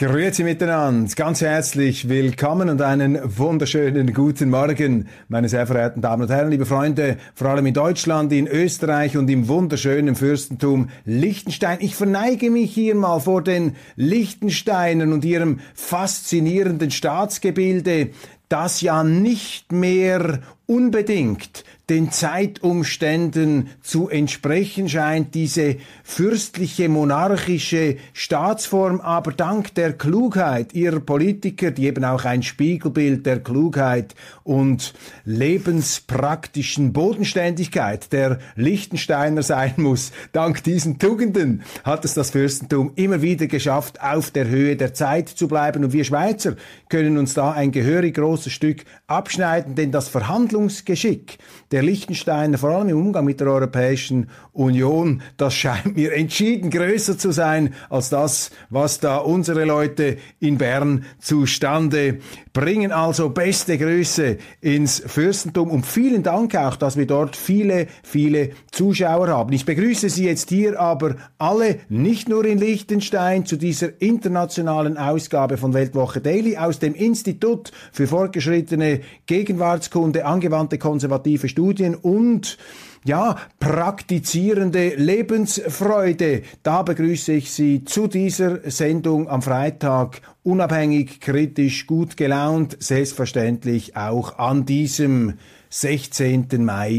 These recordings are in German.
Grüezi miteinander, ganz herzlich willkommen und einen wunderschönen guten Morgen, meine sehr verehrten Damen und Herren, liebe Freunde, vor allem in Deutschland, in Österreich und im wunderschönen Fürstentum Liechtenstein. Ich verneige mich hier mal vor den Liechtensteinern und ihrem faszinierenden Staatsgebilde, das ja nicht mehr unbedingt den Zeitumständen zu entsprechen scheint, diese fürstliche, monarchische Staatsform, aber dank der Klugheit ihrer Politiker, die eben auch ein Spiegelbild der Klugheit und lebenspraktischen Bodenständigkeit der Liechtensteiner sein muss, dank diesen Tugenden hat es das Fürstentum immer wieder geschafft, auf der Höhe der Zeit zu bleiben. Und wir Schweizer können uns da ein gehörig großes Stück abschneiden, denn das Verhandlungsgeschick der Liechtensteiner, vor allem im Umgang mit der Europäischen Union, das scheint mir entschieden größer zu sein als das, was da unsere Leute in Bern zustande bringen. Also beste Grüße ins Fürstentum und vielen Dank auch, dass wir dort viele Zuschauer haben. Ich begrüße Sie jetzt hier aber alle, nicht nur in Liechtenstein, zu dieser internationalen Ausgabe von Weltwoche Daily aus dem Institut für fortgeschrittene Gegenwartskunde, angewandte konservative Studien und praktizierende Lebensfreude. Da begrüße ich Sie zu dieser Sendung am Freitag, unabhängig, kritisch, gut gelaunt, selbstverständlich auch an diesem 16. Mai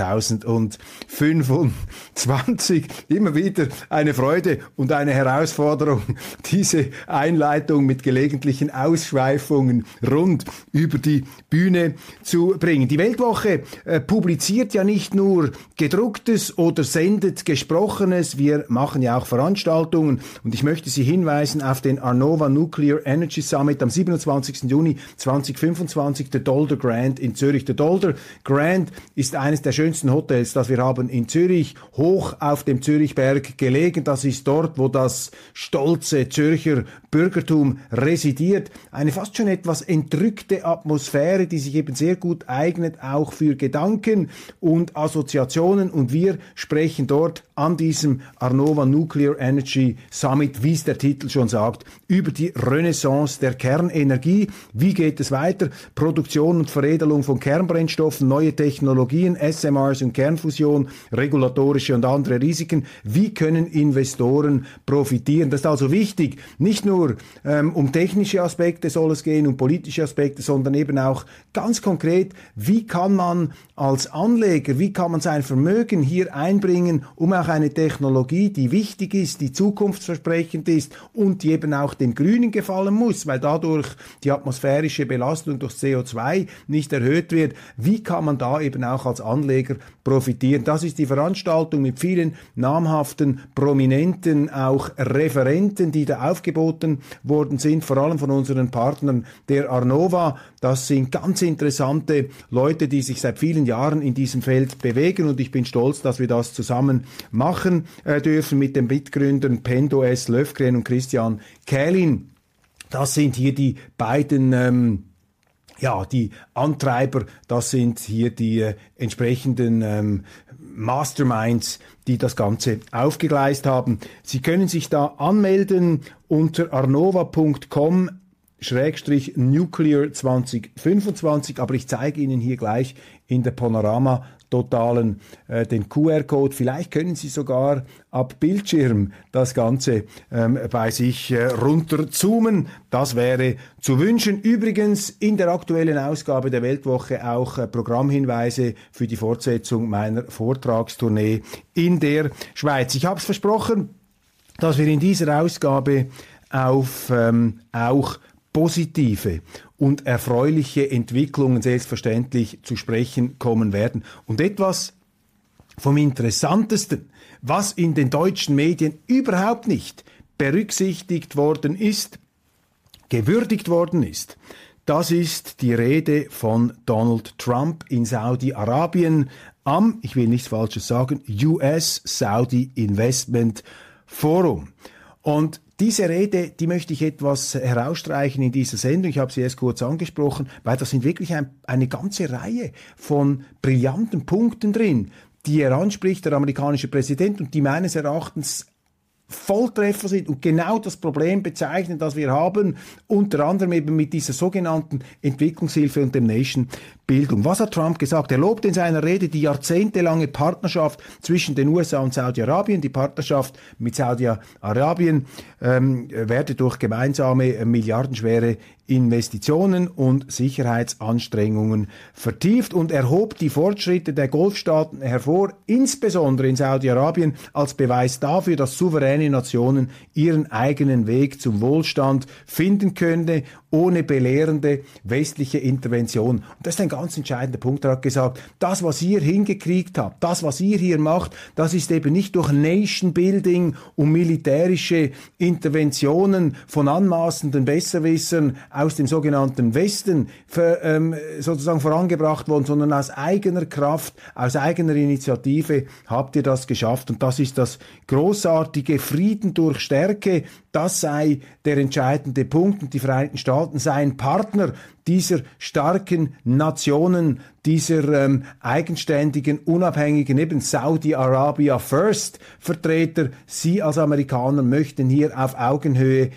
2025. Immer wieder eine Freude und eine Herausforderung, diese Einleitung mit gelegentlichen Ausschweifungen rund über die Bühne zu bringen. Die Weltwoche publiziert ja nicht nur gedrucktes oder sendet gesprochenes, wir machen ja auch Veranstaltungen und ich möchte Sie hinweisen auf den Arnova Nuclear Energy Summit am 27. Juni 2025, der Dolder Grand in Zürich. Der Dolder Grand ist eines der schönsten Hotels, das wir haben in Zürich, hoch auf dem Zürichberg gelegen. Das ist dort, wo das stolze Zürcher Bürgertum residiert. Eine fast schon etwas entrückte Atmosphäre, die sich eben sehr gut eignet, auch für Gedanken und Assoziationen. Und wir sprechen dort an diesem Arnova Nuclear Energy Summit, wie es der Titel schon sagt, über die Renaissance der Kernenergie. Wie geht es weiter? Produktion und Veredelung von Kernbrennstoffen, neue Technologien, SMRs und Kernfusion, regulatorische und andere Risiken. Wie können Investoren profitieren? Das ist also wichtig. Nicht nur um technische Aspekte soll es gehen, um politische Aspekte, sondern eben auch ganz konkret, wie kann man als Anleger, wie kann man sein Vermögen hier einbringen, um auch eine Technologie, die wichtig ist, die zukunftsversprechend ist und die eben auch den Grünen gefallen muss, weil dadurch die atmosphärische Belastung durch CO2 nicht erhöht wird. Wie kann man da eben auch als Anleger profitieren? Das ist die Veranstaltung mit vielen namhaften, prominenten, auch Referenten, die da aufgeboten worden sind, vor allem von unseren Partnern der Arnova. Das sind ganz interessante Leute, die sich seit vielen Jahren in diesem Feld bewegen und ich bin stolz, dass wir das zusammen machen dürfen mit den Mitgründern Pendo S. Löfgren und Christian Kählin. Das sind hier die beiden die Antreiber, das sind hier die entsprechenden Masterminds, die das Ganze aufgegleist haben. Sie können sich da anmelden unter arnova.com/Nuclear 2025, aber ich zeige Ihnen hier gleich in der Panorama Totalen den QR-Code. Vielleicht können Sie sogar ab Bildschirm das Ganze bei sich runterzoomen. Das wäre zu wünschen. Übrigens in der aktuellen Ausgabe der Weltwoche auch Programmhinweise für die Fortsetzung meiner Vortragstournee in der Schweiz. Ich habe es versprochen, dass wir in dieser Ausgabe auf auch positive und erfreuliche Entwicklungen selbstverständlich zu sprechen kommen werden. Und etwas vom Interessantesten, was in den deutschen Medien überhaupt nicht berücksichtigt worden ist, gewürdigt worden ist, das ist die Rede von Donald Trump in Saudi-Arabien am, ich will nichts Falsches sagen, US-Saudi Investment Forum. Und diese Rede, die möchte ich etwas herausstreichen in dieser Sendung. Ich habe sie erst kurz angesprochen, weil da sind wirklich eine ganze Reihe von brillanten Punkten drin, die er anspricht, der amerikanische Präsident, und die meines Erachtens Volltreffer sind und genau das Problem bezeichnen, das wir haben, unter anderem eben mit dieser sogenannten Entwicklungshilfe und dem Nation-Bildung. Was hat Trump gesagt? Er lobte in seiner Rede die jahrzehntelange Partnerschaft zwischen den USA und Saudi-Arabien. Die Partnerschaft mit Saudi-Arabien werde durch gemeinsame milliardenschwere Investitionen und Sicherheitsanstrengungen vertieft und erhob die Fortschritte der Golfstaaten hervor, insbesondere in Saudi-Arabien, als Beweis dafür, dass souveräne Nationen ihren eigenen Weg zum Wohlstand finden können, ohne belehrende westliche Intervention. Und das ist ein ganz entscheidender Punkt. Er hat gesagt, das, was ihr hingekriegt habt, das, was ihr hier macht, das ist eben nicht durch Nation Building und militärische Interventionen von anmaßenden Besserwissern aus dem sogenannten Westen sozusagen vorangebracht worden, sondern aus eigener Kraft, aus eigener Initiative habt ihr das geschafft. Und das ist das großartige Frieden durch Stärke. Das sei der entscheidende Punkt. Und die Vereinigten Staaten seien Partner dieser starken Nationen, dieser eigenständigen, unabhängigen, eben Saudi-Arabia First Vertreter. Sie als Amerikaner möchten hier auf Augenhöhe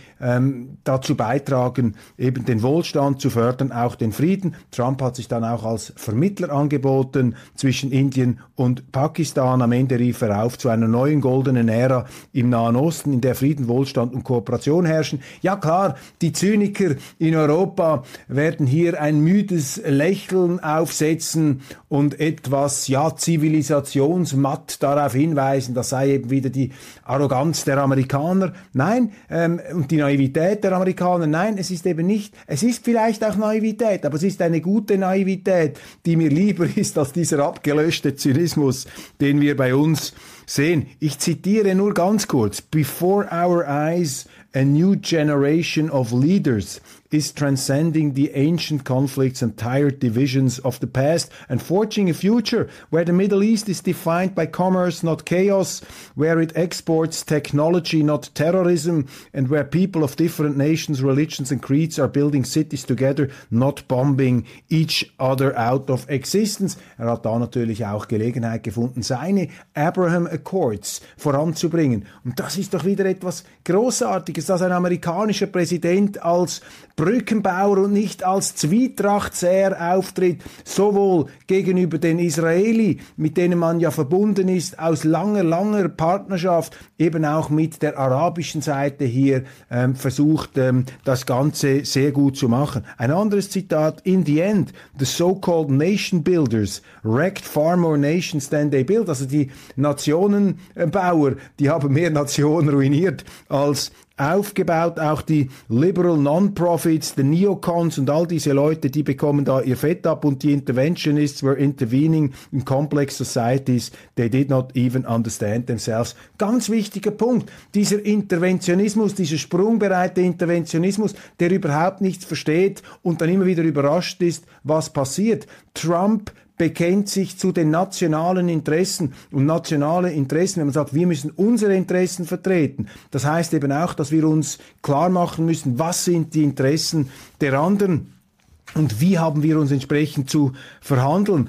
dazu beitragen, eben den Wohlstand zu fördern, auch den Frieden. Trump hat sich dann auch als Vermittler angeboten zwischen Indien und Pakistan. Am Ende rief er auf zu einer neuen goldenen Ära im Nahen Osten, in der Frieden, Wohlstand und Kooperation herrschen. Ja klar, die Zyniker in Europa werden hier ein müdes Lächeln aufsetzen und etwas, zivilisationsmatt darauf hinweisen, das sei eben wieder die Arroganz der Amerikaner. Nein, und die Naivität der Amerikaner. Nein, es ist eben nicht, es ist vielleicht auch Naivität, aber es ist eine gute Naivität, die mir lieber ist als dieser abgelöschte Zynismus, den wir bei uns sehen. Ich zitiere nur ganz kurz. Before our eyes, a new generation of leaders is transcending the ancient conflicts and tired divisions of the past and forging a future where the Middle East is defined by commerce, not chaos, where it exports technology, not terrorism, and where people of different nations, religions and creeds are building cities together, not bombing each other out of existence. Er hat da natürlich auch Gelegenheit gefunden, seine Abraham Accords voranzubringen. Und das ist doch wieder etwas Großartiges, dass ein amerikanischer Präsident als Brückenbauer und nicht als Zwietrachtseher auftritt, sowohl gegenüber den Israeli, mit denen man ja verbunden ist, aus langer Partnerschaft, eben auch mit der arabischen Seite hier versucht, das Ganze sehr gut zu machen. Ein anderes Zitat, in the end, the so-called nation builders wrecked far more nations than they built. Also die Nationenbauer, die haben mehr Nationen ruiniert als aufgebaut. Auch die Liberal Non-Profits, die Neocons und all diese Leute, die bekommen da ihr Fett ab, und die Interventionists were intervening in complex societies. They did not even understand themselves. Ganz wichtiger Punkt. Dieser Interventionismus, dieser sprungbereite Interventionismus, der überhaupt nichts versteht und dann immer wieder überrascht ist, was passiert. Trump bekennt sich zu den nationalen Interessen, und nationale Interessen, wenn man sagt, wir müssen unsere Interessen vertreten, das heißt eben auch, dass wir uns klar machen müssen, was sind die Interessen der anderen und wie haben wir uns entsprechend zu verhalten.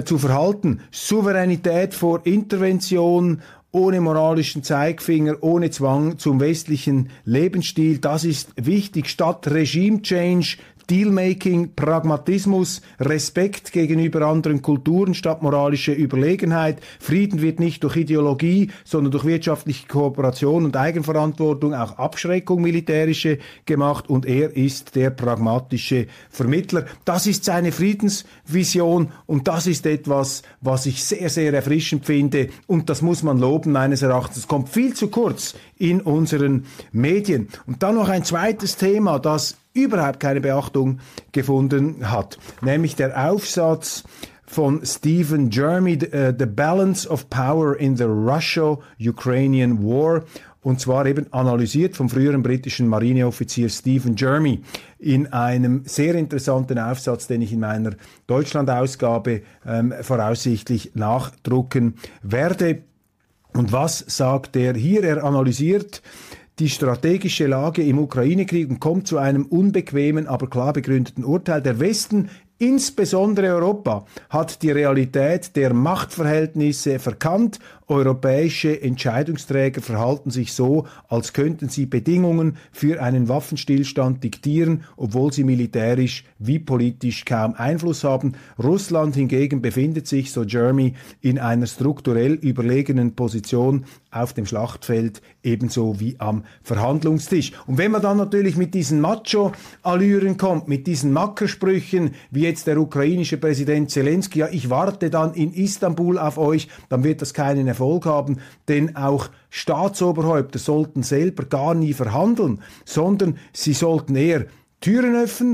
Souveränität vor Intervention, ohne moralischen Zeigefinger, ohne Zwang zum westlichen Lebensstil, das ist wichtig. Statt Regime-Change, Dealmaking, Pragmatismus, Respekt gegenüber anderen Kulturen statt moralische Überlegenheit. Frieden wird nicht durch Ideologie, sondern durch wirtschaftliche Kooperation und Eigenverantwortung, auch Abschreckung militärische gemacht, und er ist der pragmatische Vermittler. Das ist seine Friedensvision und das ist etwas, was ich sehr, sehr erfrischend finde, und das muss man loben meines Erachtens. Es kommt viel zu kurz in unseren Medien. Und dann noch ein zweites Thema, das überhaupt keine Beachtung gefunden hat, nämlich der Aufsatz von Stephen Jeremy, The Balance of Power in the Russia-Ukrainian War, und zwar eben analysiert vom früheren britischen Marineoffizier Stephen Jeremy in einem sehr interessanten Aufsatz, den ich in meiner Deutschland-Ausgabe voraussichtlich nachdrucken werde. Und was sagt er hier? Er analysiert die strategische Lage im Ukraine-Krieg und kommt zu einem unbequemen, aber klar begründeten Urteil. Der Westen Insbesondere Europa hat die Realität der Machtverhältnisse verkannt. Europäische Entscheidungsträger verhalten sich so, als könnten sie Bedingungen für einen Waffenstillstand diktieren, obwohl sie militärisch wie politisch kaum Einfluss haben. Russland hingegen befindet sich, so Jeremy, in einer strukturell überlegenen Position auf dem Schlachtfeld, ebenso wie am Verhandlungstisch. Und wenn man dann natürlich mit diesen Macho-Allüren kommt, mit diesen Mackersprüchen, wie jetzt der ukrainische Präsident Zelensky, ja, ich warte dann in Istanbul auf euch, dann wird das keinen Erfolg haben, denn auch Staatsoberhäupter sollten selber gar nie verhandeln, sondern sie sollten eher Türen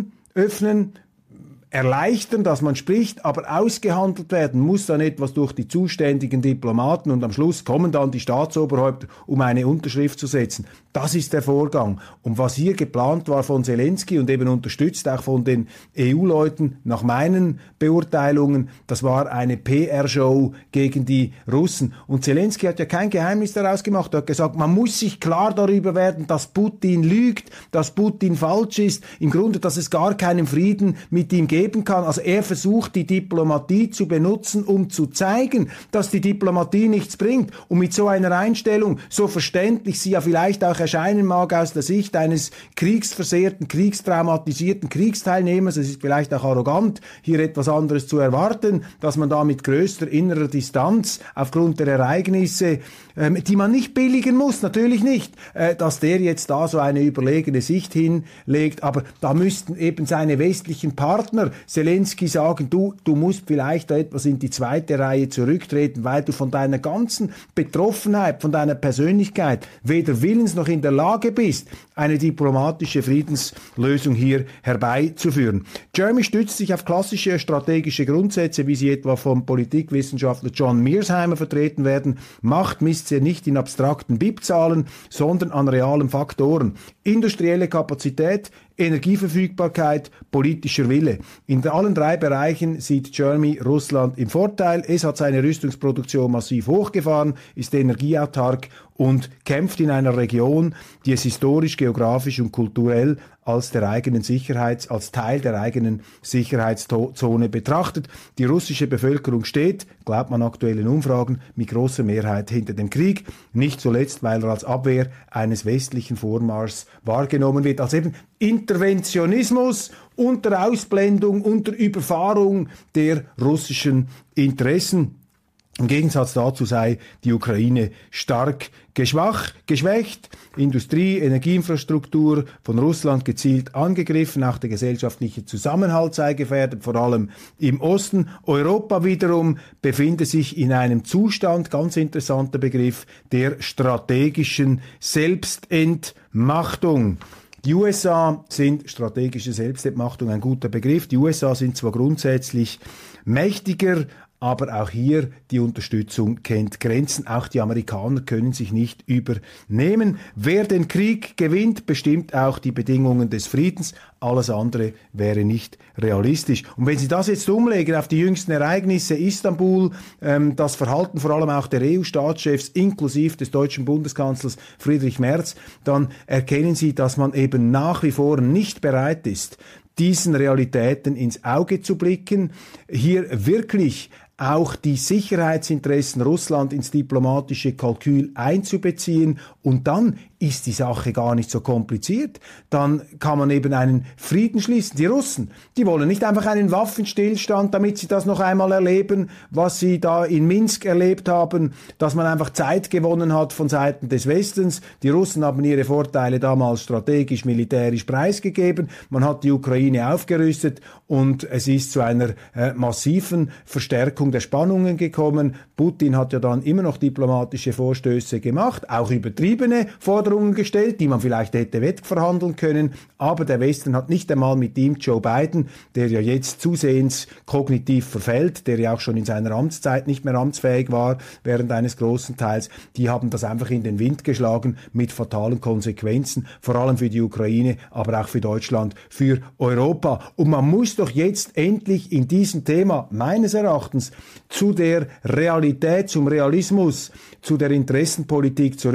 öffnen, erleichtern, dass man spricht, aber ausgehandelt werden muss dann etwas durch die zuständigen Diplomaten und am Schluss kommen dann die Staatsoberhäupter, um eine Unterschrift zu setzen. Das ist der Vorgang. Und was hier geplant war von Zelensky und eben unterstützt auch von den EU-Leuten, nach meinen Beurteilungen, das war eine PR-Show gegen die Russen. Und Zelensky hat ja kein Geheimnis daraus gemacht. Er hat gesagt, man muss sich klar darüber werden, dass Putin lügt, dass Putin falsch ist, im Grunde, dass es gar keinen Frieden mit ihm geben kann. Also er versucht, die Diplomatie zu benutzen, um zu zeigen, dass die Diplomatie nichts bringt. Und mit so einer Einstellung, so verständlich sie ja vielleicht auch erscheinen mag aus der Sicht eines kriegsversehrten, kriegstraumatisierten Kriegsteilnehmers, es ist vielleicht auch arrogant, hier etwas anderes zu erwarten, dass man da mit größter innerer Distanz aufgrund der Ereignisse, die man nicht billigen muss, natürlich nicht, dass der jetzt da so eine überlegene Sicht hinlegt, aber da müssten eben seine westlichen Partner Zelensky sagen, du musst vielleicht da etwas in die zweite Reihe zurücktreten, weil du von deiner ganzen Betroffenheit, von deiner Persönlichkeit weder willens noch in der Lage bist, eine diplomatische Friedenslösung hier herbeizuführen. Jeremy stützt sich auf klassische strategische Grundsätze, wie sie etwa vom Politikwissenschaftler John Mearsheimer vertreten werden. Macht misst sie nicht in abstrakten BIP-Zahlen, sondern an realen Faktoren. Industrielle Kapazität, Energieverfügbarkeit, politischer Wille. In allen drei Bereichen sieht Jeremy Russland im Vorteil. Es hat seine Rüstungsproduktion massiv hochgefahren, ist energieautark und kämpft in einer Region, die es historisch, geografisch und kulturell als Teil der eigenen Sicherheitszone betrachtet. Die russische Bevölkerung steht, glaubt man aktuellen Umfragen, mit großer Mehrheit hinter dem Krieg. Nicht zuletzt, weil er als Abwehr eines westlichen Vormarschs wahrgenommen wird, als eben Interventionismus unter Ausblendung, unter Überfahrung der russischen Interessen. Im Gegensatz dazu sei die Ukraine stark geschwächt, Industrie, Energieinfrastruktur von Russland gezielt angegriffen, auch der gesellschaftliche Zusammenhalt sei gefährdet, vor allem im Osten. Europa wiederum befinde sich in einem Zustand, ganz interessanter Begriff, der strategischen Selbstentmachtung. Die USA sind, strategische Selbstentmachtung ein guter Begriff, die USA sind zwar grundsätzlich mächtiger, aber auch hier die Unterstützung kennt Grenzen. Auch die Amerikaner können sich nicht übernehmen. Wer den Krieg gewinnt, bestimmt auch die Bedingungen des Friedens. Alles andere wäre nicht realistisch. Und wenn Sie das jetzt umlegen auf die jüngsten Ereignisse, Istanbul, das Verhalten vor allem auch der EU-Staatschefs, inklusive des deutschen Bundeskanzlers Friedrich Merz, dann erkennen Sie, dass man eben nach wie vor nicht bereit ist, diesen Realitäten ins Auge zu blicken, hier wirklich auch die Sicherheitsinteressen Russland ins diplomatische Kalkül einzubeziehen, und dann ist die Sache gar nicht so kompliziert. Dann kann man eben einen Frieden schließen. Die Russen, die wollen nicht einfach einen Waffenstillstand, damit sie das noch einmal erleben, was sie da in Minsk erlebt haben, dass man einfach Zeit gewonnen hat von Seiten des Westens. Die Russen haben ihre Vorteile damals strategisch, militärisch preisgegeben. Man hat die Ukraine aufgerüstet und es ist zu einer massiven Verstärkung der Spannungen gekommen. Putin hat ja dann immer noch diplomatische Vorstöße gemacht, auch übertriebene Forderungen gestellt, die man vielleicht hätte wegverhandeln können, aber der Westen hat nicht einmal mit ihm, Joe Biden, der ja jetzt zusehends kognitiv verfällt, der ja auch schon in seiner Amtszeit nicht mehr amtsfähig war während eines großen Teils, die haben das einfach in den Wind geschlagen mit fatalen Konsequenzen, vor allem für die Ukraine, aber auch für Deutschland, für Europa. Und man muss doch jetzt endlich in diesem Thema meines Erachtens zu der Realität, zum Realismus, zu der Interessenpolitik zurückkehren.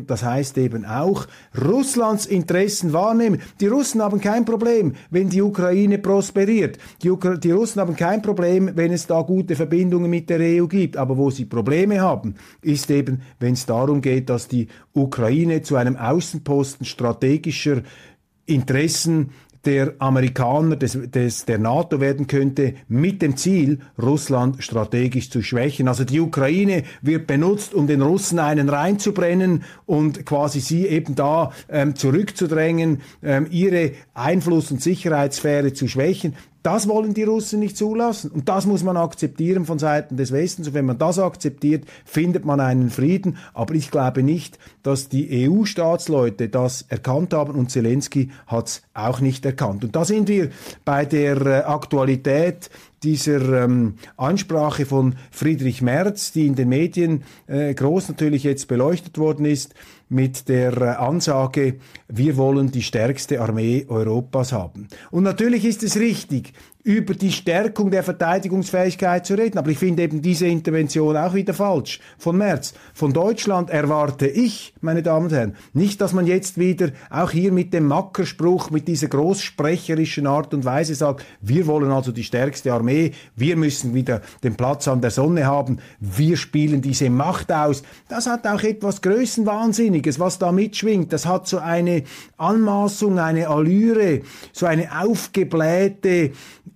werden. Das heißt eben auch, Russlands Interessen wahrnehmen. Die Russen haben kein Problem, wenn die Ukraine prosperiert. Die Russen haben kein Problem, wenn es da gute Verbindungen mit der EU gibt. Aber wo sie Probleme haben, ist eben, wenn es darum geht, dass die Ukraine zu einem Außenposten strategischer Interessen der Amerikaner, der NATO werden könnte, mit dem Ziel, Russland strategisch zu schwächen. Also die Ukraine wird benutzt, um den Russen einen reinzubrennen und quasi sie eben da zurückzudrängen, ihre Einfluss- und Sicherheitssphäre zu schwächen. Das wollen die Russen nicht zulassen. Und das muss man akzeptieren von Seiten des Westens. Und wenn man das akzeptiert, findet man einen Frieden. Aber ich glaube nicht, dass die EU-Staatsleute das erkannt haben. Und Zelensky hat es auch nicht erkannt. Und da sind wir bei der Aktualität dieser Ansprache von Friedrich Merz, die in den Medien groß natürlich jetzt beleuchtet worden ist, mit der Ansage, wir wollen die stärkste Armee Europas haben. Und natürlich ist es richtig, über die Stärkung der Verteidigungsfähigkeit zu reden. Aber ich finde eben diese Intervention auch wieder falsch von Merz. Von Deutschland erwarte ich, meine Damen und Herren, nicht, dass man jetzt wieder auch hier mit dem Mackerspruch, mit dieser großsprecherischen Art und Weise sagt, wir wollen also die stärkste Armee, wir müssen wieder den Platz an der Sonne haben, wir spielen diese Macht aus. Das hat auch etwas Größenwahnsinniges, was da mitschwingt. Das hat so eine Anmaßung, eine Allüre, so eine aufgeblähte,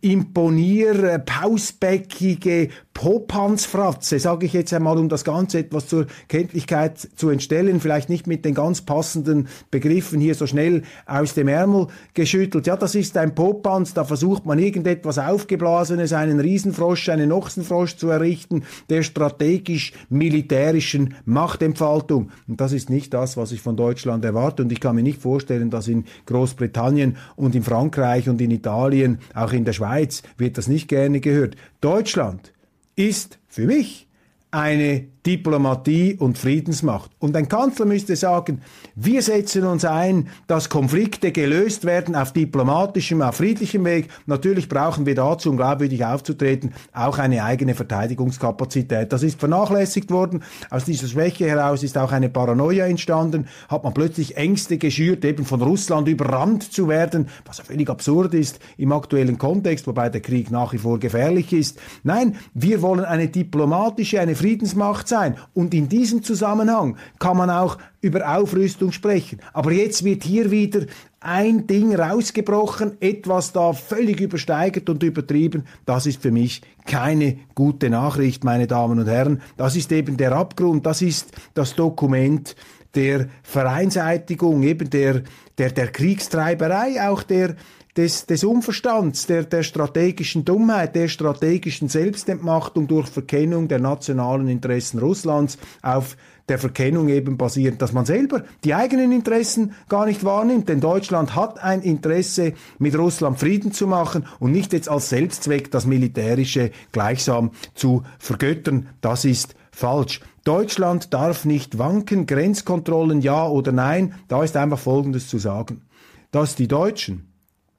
pausbäckige Popanzfratze, sage ich jetzt einmal, um das Ganze etwas zur Kenntlichkeit zu entstellen, vielleicht nicht mit den ganz passenden Begriffen hier so schnell aus dem Ärmel geschüttelt. Ja, das ist ein Popanz, da versucht man irgendetwas Aufgeblasenes, einen Riesenfrosch, einen Ochsenfrosch zu errichten, der strategisch-militärischen Machtentfaltung. Und das ist nicht das, was ich von Deutschland erwarte. Und ich kann mir nicht vorstellen, dass in Großbritannien und in Frankreich und in Italien, auch in der Schweiz, wird das nicht gerne gehört. Deutschland ist für mich eine Diplomatie und Friedensmacht. Und ein Kanzler müsste sagen, wir setzen uns ein, dass Konflikte gelöst werden auf diplomatischem, auf friedlichem Weg. Natürlich brauchen wir dazu, um glaubwürdig aufzutreten, auch eine eigene Verteidigungskapazität. Das ist vernachlässigt worden. Aus dieser Schwäche heraus ist auch eine Paranoia entstanden. Hat man plötzlich Ängste geschürt, eben von Russland überrannt zu werden, was ja völlig absurd ist im aktuellen Kontext, wobei der Krieg nach wie vor gefährlich ist. Nein, wir wollen eine diplomatische, eine Friedensmacht sein. Und in diesem Zusammenhang kann man auch über Aufrüstung sprechen. Aber jetzt wird hier wieder ein Ding rausgebrochen, etwas da völlig übersteigert und übertrieben. Das ist für mich keine gute Nachricht, meine Damen und Herren. Das ist eben der Abgrund, das ist das Dokument der Vereinseitigung, eben der Kriegstreiberei, auch des Unverstands, der strategischen Dummheit, der strategischen Selbstentmachtung durch Verkennung der nationalen Interessen Russlands auf der Verkennung eben basierend, dass man selber die eigenen Interessen gar nicht wahrnimmt. Denn Deutschland hat ein Interesse, mit Russland Frieden zu machen und nicht jetzt als Selbstzweck das Militärische gleichsam zu vergöttern. Das ist falsch. Deutschland darf nicht wanken, Grenzkontrollen ja oder nein. Da ist einfach Folgendes zu sagen. Dass die Deutschen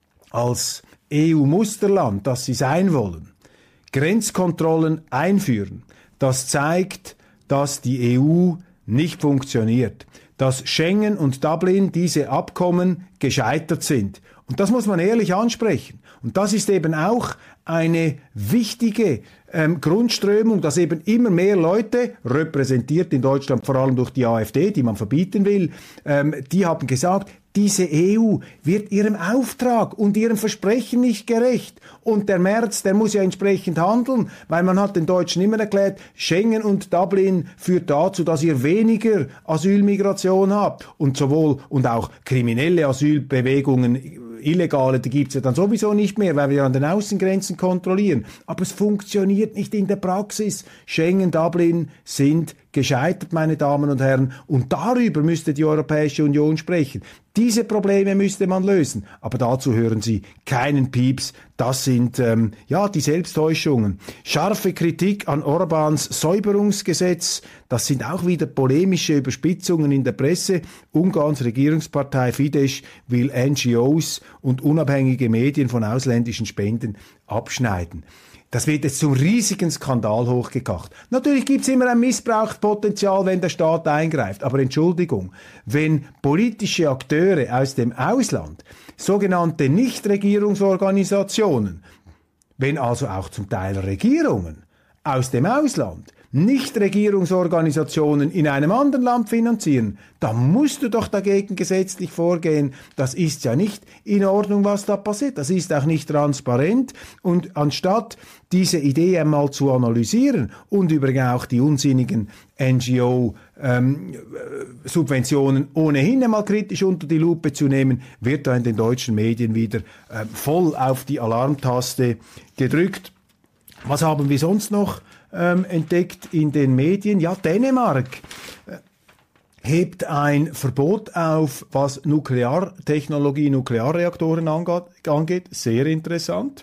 als EU-Musterland, das sie sein wollen, Grenzkontrollen einführen, das zeigt, dass die EU nicht funktioniert, dass Schengen und Dublin, diese Abkommen, gescheitert sind. Und das muss man ehrlich ansprechen. Und das ist eben auch eine wichtige Grundströmung, dass eben immer mehr Leute, repräsentiert in Deutschland vor allem durch die AfD, die man verbieten will, die haben gesagt, diese EU wird ihrem Auftrag und ihrem Versprechen nicht gerecht. Und der Merz, der muss ja entsprechend handeln, weil man hat den Deutschen immer erklärt, Schengen und Dublin führt dazu, dass ihr weniger Asylmigration habt. Und auch kriminelle Asylbewegungen, illegale, die gibt's ja dann sowieso nicht mehr, weil wir an den Außengrenzen kontrollieren. Aber es funktioniert nicht in der Praxis. Schengen, Dublin sind gescheitert, meine Damen und Herren. Und darüber müsste die Europäische Union sprechen. Diese Probleme müsste man lösen. Aber dazu hören Sie keinen Pieps. Das sind die Selbsttäuschungen. Scharfe Kritik an Orbáns Säuberungsgesetz. Das sind auch wieder polemische Überspitzungen in der Presse. Ungarns Regierungspartei Fidesz will NGOs und unabhängige Medien von ausländischen Spenden abschneiden. Das wird jetzt zum riesigen Skandal hochgekocht. Natürlich gibt's immer ein Missbrauchspotenzial, wenn der Staat eingreift. Aber Entschuldigung, wenn politische Akteure aus dem Ausland, sogenannte Nichtregierungsorganisationen, wenn also auch zum Teil Regierungen aus dem Ausland, Nichtregierungsorganisationen in einem anderen Land finanzieren, da musst du doch dagegen gesetzlich vorgehen. Das ist ja nicht in Ordnung, was da passiert. Das ist auch nicht transparent. Und anstatt diese Idee einmal zu analysieren und übrigens auch die unsinnigen NGO-Subventionen ohnehin einmal kritisch unter die Lupe zu nehmen, wird da in den deutschen Medien wieder voll auf die Alarmtaste gedrückt. Was haben wir sonst noch entdeckt in den Medien? Ja, Dänemark hebt ein Verbot auf, was Nukleartechnologie, Nuklearreaktoren angeht. Sehr interessant.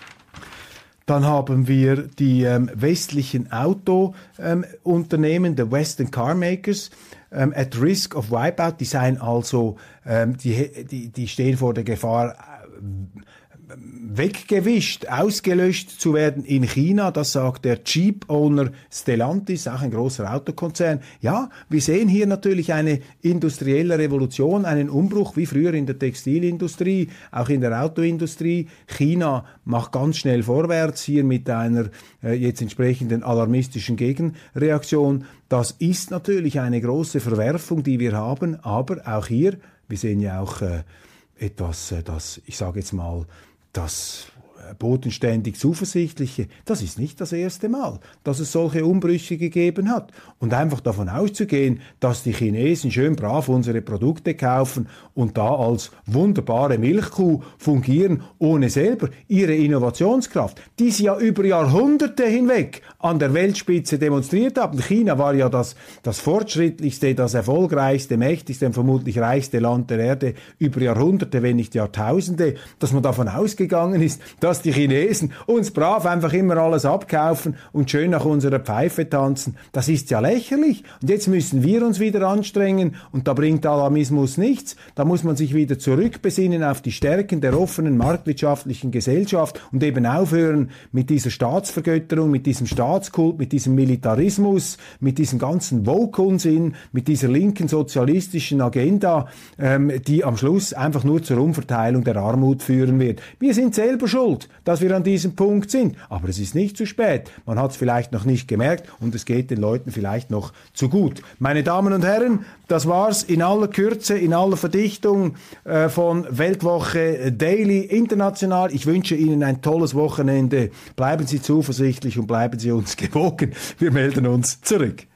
Dann haben wir die westlichen Autounternehmen, the Western Car Makers, at risk of wipeout. Die seien also, die stehen vor der Gefahr, weggewischt, ausgelöscht zu werden in China. Das sagt der Jeep-Owner Stellantis, auch ein großer Autokonzern. Ja, wir sehen hier natürlich eine industrielle Revolution, einen Umbruch, wie früher in der Textilindustrie, auch in der Autoindustrie. China macht ganz schnell vorwärts, hier mit einer jetzt entsprechenden alarmistischen Gegenreaktion. Das ist natürlich eine große Verwerfung, die wir haben, aber auch hier, wir sehen ja auch etwas, ich sage jetzt mal, das bodenständig Zuversichtliche, das ist nicht das erste Mal, dass es solche Umbrüche gegeben hat. Und einfach davon auszugehen, dass die Chinesen schön brav unsere Produkte kaufen und da als wunderbare Milchkuh fungieren, ohne selber ihre Innovationskraft, die sie ja über Jahrhunderte hinweg an der Weltspitze demonstriert haben. China war ja das fortschrittlichste, das erfolgreichste, mächtigste und vermutlich reichste Land der Erde über Jahrhunderte, wenn nicht Jahrtausende, dass man davon ausgegangen ist, dass die Chinesen uns brav einfach immer alles abkaufen und schön nach unserer Pfeife tanzen. Das ist ja lächerlich. Und jetzt müssen wir uns wieder anstrengen und da bringt Alarmismus nichts. Da muss man sich wieder zurückbesinnen auf die Stärken der offenen marktwirtschaftlichen Gesellschaft und eben aufhören mit dieser Staatsvergötterung, mit diesem Staatskult, mit diesem Militarismus, mit diesem ganzen Woke-Unsinn, mit dieser linken sozialistischen Agenda, die am Schluss einfach nur zur Umverteilung der Armut führen wird. Wir sind selber schuld, dass wir an diesem Punkt sind. Aber es ist nicht zu spät. Man hat es vielleicht noch nicht gemerkt und es geht den Leuten vielleicht noch zu gut. Meine Damen und Herren, das war's in aller Kürze, in aller Verdichtung von Weltwoche Daily International. Ich wünsche Ihnen ein tolles Wochenende. Bleiben Sie zuversichtlich und bleiben Sie uns gewogen. Wir melden uns zurück.